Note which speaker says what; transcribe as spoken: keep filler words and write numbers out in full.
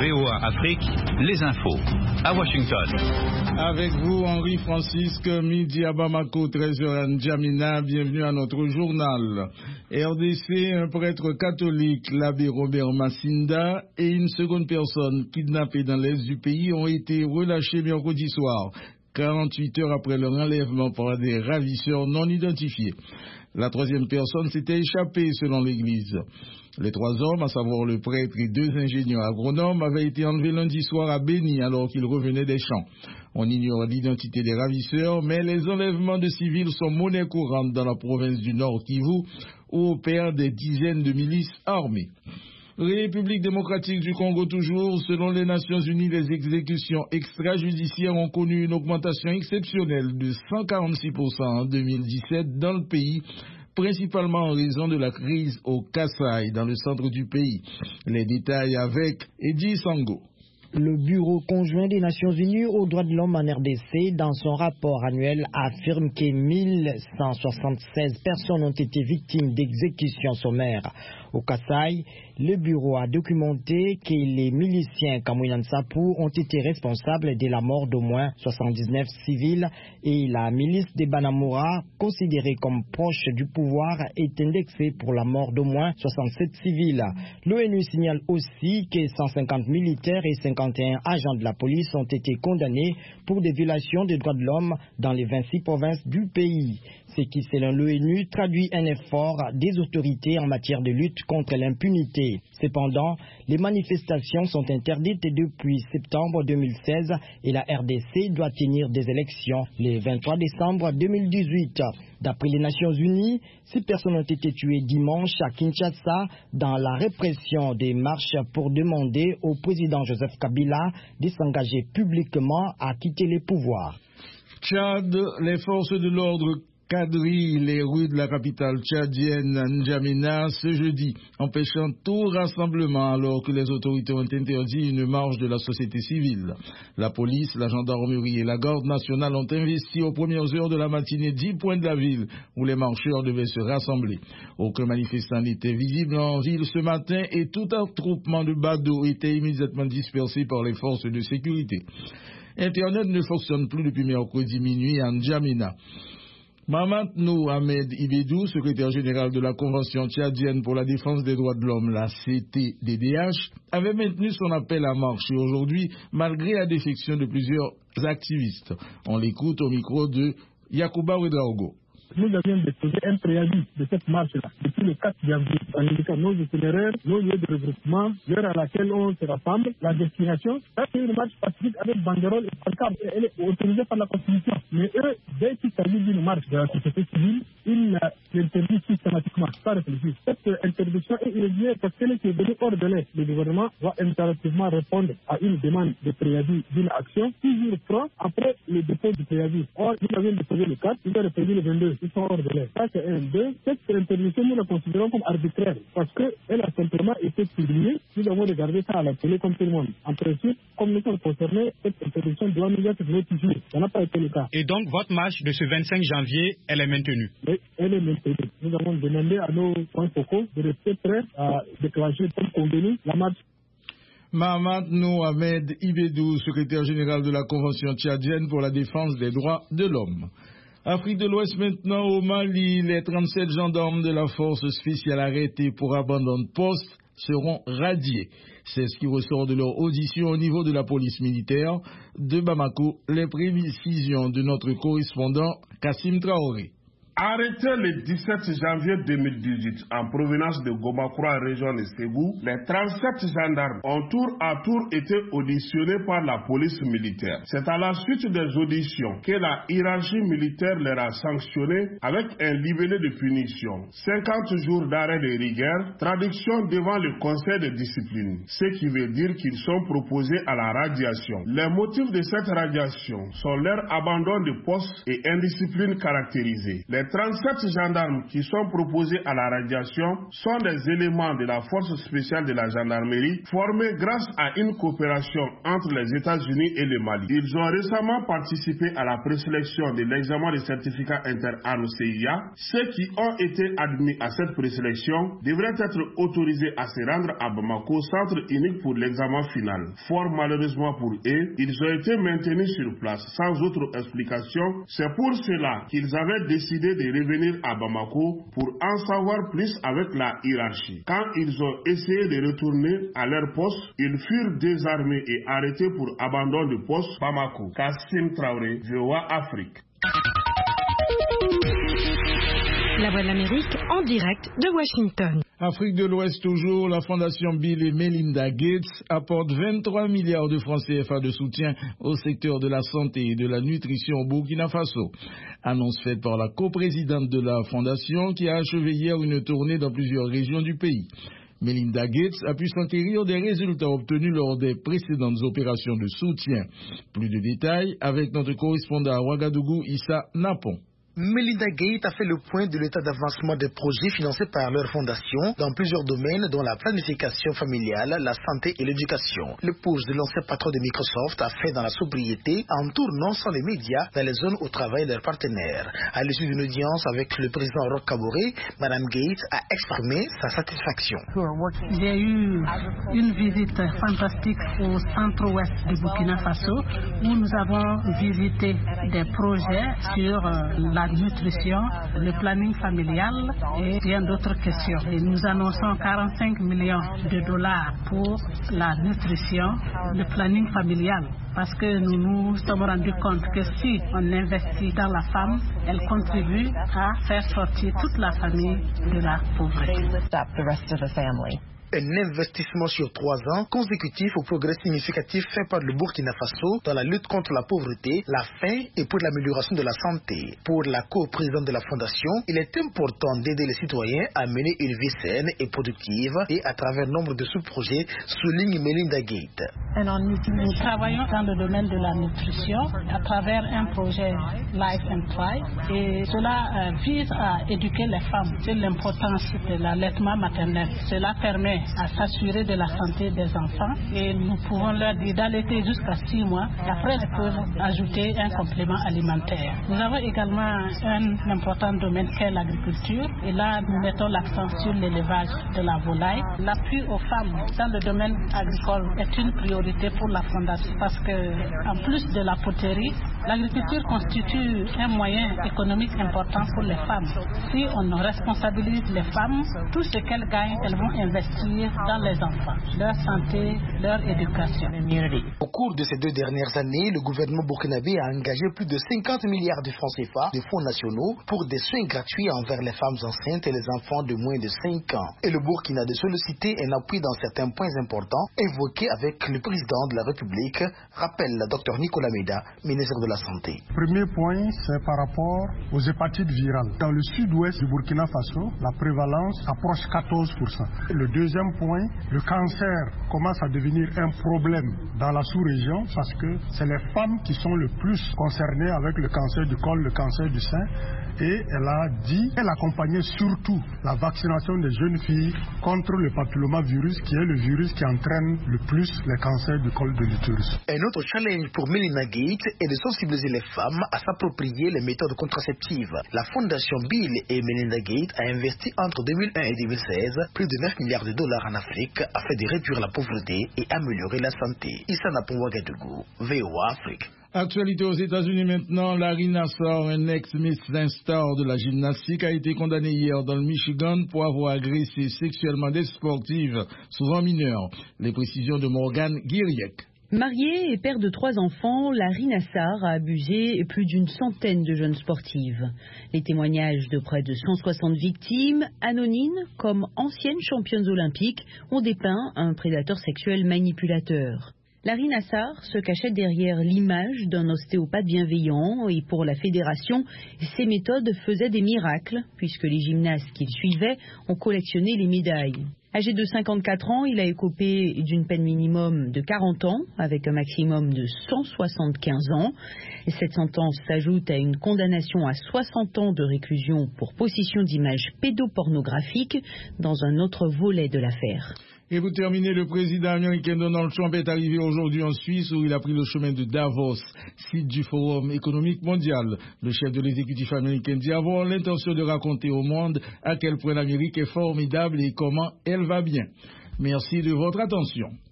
Speaker 1: V O A Afrique, les infos. À Washington.
Speaker 2: Avec vous, Henri Francisque, midi à Bamako, treize heures à N'Djamena. Bienvenue à notre journal. R D C, un prêtre catholique, l'abbé Robert Massinda, et une seconde personne kidnappée dans l'est du pays ont été relâchés mercredi soir, quarante-huit heures après leur enlèvement par des ravisseurs non identifiés. La troisième personne s'était échappée selon l'église. Les trois hommes, à savoir le prêtre et deux ingénieurs agronomes, avaient été enlevés lundi soir à Béni alors qu'ils revenaient des champs. On ignore l'identité des ravisseurs, mais les enlèvements de civils sont monnaie courante dans la province du Nord Kivu, où opèrent des dizaines de milices armées. République démocratique du Congo toujours, selon les Nations Unies, les exécutions extrajudiciaires ont connu une augmentation exceptionnelle de cent quarante-six pour cent en deux mille dix-sept dans le pays, principalement en raison de la crise au Kasaï, dans le centre du pays. Les détails avec Eddie Sango.
Speaker 3: Le Bureau conjoint des Nations Unies aux droits de l'homme en R D C, dans son rapport annuel, affirme que mille cent soixante-seize personnes ont été victimes d'exécutions sommaires. Au Kasaï, le bureau a documenté que les miliciens Kamouyan Sapou ont été responsables de la mort d'au moins soixante-dix-neuf civils et la milice des Banamura, considérée comme proche du pouvoir, est indexée pour la mort d'au moins soixante-sept civils. L'ONU signale aussi que cent cinquante militaires et cinquante et un agents de la police ont été condamnés pour des violations des droits de l'homme dans les vingt-six provinces du pays. Ce qui, selon l'ONU, traduit un effort des autorités en matière de lutte contre l'impunité. Cependant, les manifestations sont interdites depuis septembre deux mille seize et la R D C doit tenir des élections le vingt-trois décembre deux mille dix-huit. D'après les Nations Unies, six personnes ont été tuées dimanche à Kinshasa dans la répression des marches pour demander au président Joseph Kabila de s'engager publiquement à quitter les pouvoirs.
Speaker 2: Tchad, les forces de l'ordre quadrillent les rues de la capitale tchadienne N'Djamena ce jeudi, empêchant tout rassemblement alors que les autorités ont interdit une marche de la société civile. La police, la gendarmerie et la garde nationale ont investi aux premières heures de la matinée dix points de la ville où les marcheurs devaient se rassembler. Aucun manifestant n'était visible en ville ce matin et tout attroupement de badauds était immédiatement dispersé par les forces de sécurité. Internet ne fonctionne plus depuis mercredi minuit à N'Djamena. Mahamadou Ahmed Ibedou, secrétaire général de la Convention tchadienne pour la défense des droits de l'homme, la C T D D H, avait maintenu son appel à marcher aujourd'hui malgré la défection de plusieurs activistes. On l'écoute au micro de Yacouba Ouedraogo.
Speaker 4: Nous avions déposé un préavis de cette marche-là depuis le quatre janvier en indiquant nos itinéraires, nos lieux de regroupement, l'heure à laquelle on se rassemble, la destination. Ça, c'est une marche pacifique avec banderole et pancarte. Elle est autorisée par la Constitution. Mais eux, dès qu'il s'agit d'une marche de la société civile, ils l'interdisent systématiquement, sans réfléchir. Cette interdiction est irrégulière parce qu'elle est venue hors de l'air. Le gouvernement doit impérativement répondre à une demande de préavis d'une action, six jours francs après le dépôt du préavis. Or, nous avions déposé le quatre, ils ont répondu le vingt-deux. Ils sont hors de l'air. Ça, c'est un. Deux, cette interdiction, nous la considérons comme arbitraire parce qu'elle a simplement été publiée. Nous avons regardé ça à la télé comme tout le monde. En principe, comme nous sommes concernés, cette interdiction doit nous être notifiée. Ça n'a pas été le cas.
Speaker 5: Et donc, votre marche de ce vingt-cinq janvier, elle est maintenue?
Speaker 4: Oui, elle est maintenue. Nous avons demandé à nos points focaux de rester prêts à déclencher comme convenu la marche.
Speaker 2: Mahamadou Ahmed Ibedou, secrétaire général de la Convention tchadienne pour la défense des droits de l'homme. Afrique de l'Ouest maintenant, au Mali, les trente-sept gendarmes de la force spéciale arrêtés pour abandon de poste seront radiés. C'est ce qui ressort de leur audition au niveau de la police militaire de Bamako. Les précisions de notre correspondant Kassim Traoré.
Speaker 6: Arrêtés le dix-sept janvier deux mille dix-huit en provenance de Gomakura, région de Ségou, les trente-sept gendarmes ont tour à tour été auditionnés par la police militaire. C'est à la suite des auditions que la hiérarchie militaire leur a sanctionné avec un libellé de punition, cinquante jours d'arrêt de rigueur, traduction devant le conseil de discipline, ce qui veut dire qu'ils sont proposés à la radiation. Les motifs de cette radiation sont leur abandon de poste et indiscipline caractérisée. Les Les trente-sept gendarmes qui sont proposés à la radiation sont des éléments de la force spéciale de la gendarmerie formés grâce à une coopération entre les États-Unis et le Mali. Ils ont récemment participé à la présélection de l'examen des certificats interarmes C I A. Ceux qui ont été admis à cette présélection devraient être autorisés à se rendre à Bamako, centre unique pour l'examen final. Fort malheureusement pour eux, ils ont été maintenus sur place sans autre explication. C'est pour cela qu'ils avaient décidé de revenir à Bamako pour en savoir plus avec la hiérarchie. Quand ils ont essayé de retourner à leur poste, ils furent désarmés et arrêtés pour abandon de poste. Bamako, Kassim Traoré, V O A Afrique.
Speaker 7: La Voix de l'Amérique en direct de Washington.
Speaker 2: Afrique de l'Ouest toujours, la fondation Bill et Melinda Gates apporte vingt-trois milliards de francs C F A de soutien au secteur de la santé et de la nutrition au Burkina Faso. Annonce faite par la coprésidente de la fondation qui a achevé hier une tournée dans plusieurs régions du pays. Melinda Gates a pu s'enquérir des résultats obtenus lors des précédentes opérations de soutien. Plus de détails avec notre correspondant à Ouagadougou, Issa Napon.
Speaker 8: Melinda Gates a fait le point de l'état d'avancement des projets financés par leur fondation dans plusieurs domaines dont la planification familiale, la santé et l'éducation. L'épouse de l'ancien patron de Microsoft a fait dans la sobriété en tournant sans les médias dans les zones où travaillent leurs partenaires. À l'issue d'une audience avec le président Roch Kaboré, Mme Gates a exprimé sa satisfaction.
Speaker 9: J'ai eu une visite fantastique au centre-ouest du Burkina Faso où nous avons visité des projets sur la nutrition, le planning familial et bien d'autres questions. Et nous annonçons quarante-cinq millions de dollars pour la nutrition, le planning familial. Parce que nous nous sommes rendus compte que si on investit dans la femme, elle contribue à faire sortir toute la famille de la pauvreté.
Speaker 8: Un investissement sur trois ans consécutif au progrès significatif fait par le Burkina Faso dans la lutte contre la pauvreté, la faim et pour l'amélioration de la santé. Pour la co-présidente de la fondation, il est important d'aider les citoyens à mener une vie saine et productive et à travers nombre de sous-projets, souligne Melinda Gates.
Speaker 9: Nous travaillons dans le domaine de la nutrition à travers un projet Life and Thrive et cela euh, vise à éduquer les femmes sur l'importance de l'allaitement maternel. Cela permet à s'assurer de la santé des enfants et nous pouvons leur dire d'allaiter jusqu'à six mois et après ils peuvent ajouter un complément alimentaire. Nous avons également un important domaine qu'est l'agriculture et là nous mettons l'accent sur l'élevage de la volaille. L'appui aux femmes dans le domaine agricole est une priorité pour la fondation parce que en plus de la poterie, l'agriculture constitue un moyen économique important pour les femmes. Si on responsabilise les femmes, tout ce qu'elles gagnent, elles vont investir dans les enfants, leur santé, leur éducation.
Speaker 8: Au cours de ces deux dernières années, le gouvernement burkinabé a engagé plus de cinquante milliards de francs C F A de fonds nationaux pour des soins gratuits envers les femmes enceintes et les enfants de moins de cinq ans. Et le Burkina a sollicité un appui dans certains points importants évoqués avec le président de la République, rappelle le docteur Nicolas Méda, ministre de la Santé.
Speaker 4: Premier point, c'est par rapport aux hépatites virales. Dans le sud-ouest du Burkina Faso, la prévalence approche quatorze pour cent. Le deuxième point, le cancer commence à devenir un problème dans la sous-région parce que c'est les femmes qui sont le plus concernées avec le cancer du col, le cancer du sein. Et elle a dit qu'elle accompagnait surtout la vaccination des jeunes filles contre le papillomavirus qui est le virus qui entraîne le plus les cancers du col de l'utérus.
Speaker 8: Un autre challenge pour Melinda Gates est de sensibiliser les femmes à s'approprier les méthodes contraceptives. La fondation Bill et Melinda Gates a investi entre deux mille un et deux mille seize plus de neuf milliards de dollars en Afrique afin de réduire la pauvreté et améliorer la santé. Issa Napon Ouagadougou, V O A Afrique.
Speaker 2: Actualité aux États-Unis maintenant, Larry Nassar, un ex-Miss Star de la gymnastique, a été condamné hier dans le Michigan pour avoir agressé sexuellement des sportives, souvent mineures. Les précisions de Morgan Guiriec.
Speaker 10: Marié et père de trois enfants, Larry Nassar a abusé plus d'une centaine de jeunes sportives. Les témoignages de près de cent soixante victimes, anonymes comme anciennes championnes olympiques, ont dépeint un prédateur sexuel manipulateur. Larry Nassar se cachait derrière l'image d'un ostéopathe bienveillant et pour la fédération, ses méthodes faisaient des miracles puisque les gymnastes qu'il suivait ont collectionné les médailles. Âgé de cinquante-quatre ans, il a écopé d'une peine minimum de quarante ans avec un maximum de cent soixante-quinze ans. Et cette sentence s'ajoute à une condamnation à soixante ans de réclusion pour possession d'images pédopornographiques dans un autre volet de l'affaire.
Speaker 2: Et vous terminez, le président américain Donald Trump est arrivé aujourd'hui en Suisse où il a pris le chemin de Davos, site du Forum économique mondial. Le chef de l'exécutif américain dit avoir l'intention de raconter au monde à quel point l'Amérique est formidable et comment elle va bien. Merci de votre attention.